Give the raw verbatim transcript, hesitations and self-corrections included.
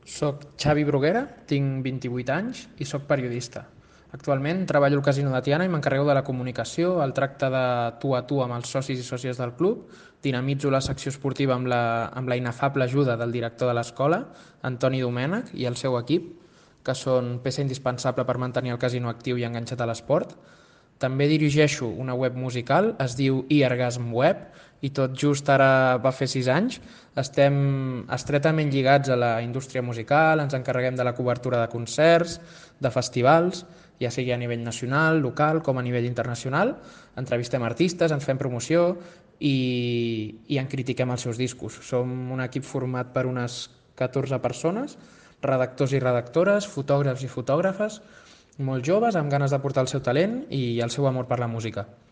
Soc Xavi Bruguera, tinc vint-i-vuit anys i soc periodista. Actualment treballo al Casino de Tiana i m'encarrego de la comunicació, el tracte de tu a tu amb els socis i sòcies del club, dinamitzo la secció esportiva amb la, amb la inefable ajuda del director de l'escola, Antoni Domènech, i el seu equip, que són peça indispensable per mantenir el casino actiu i enganxat a l'esport. També dirigeixo una web musical, es diu iOrgasm Web, i tot just ara va fer sis anys. Estem estretament lligats a la indústria musical, ens encarreguem de la cobertura de concerts, de festivals, ja sigui a nivell nacional, local, com a nivell internacional. Entrevistem artistes, ens fem promoció i, i en critiquem els seus discos. Som un equip format per unes catorze persones, redactors i redactores, fotògrafs i fotògrafes, molt joves, amb ganes de portar el seu talent i el seu amor per la música.